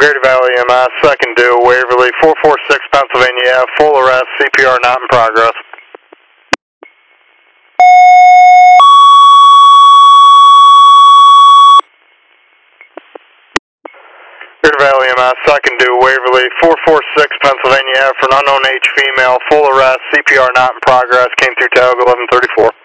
Greater Valley EMS, second due, Waverly, 446 Pennsylvania Ave, full arrest, CPR not in progress. Greater Valley EMS, second due, Waverly, 446 Pennsylvania Ave for an unknown age female, full arrest, CPR not in progress, came through Tag 1134.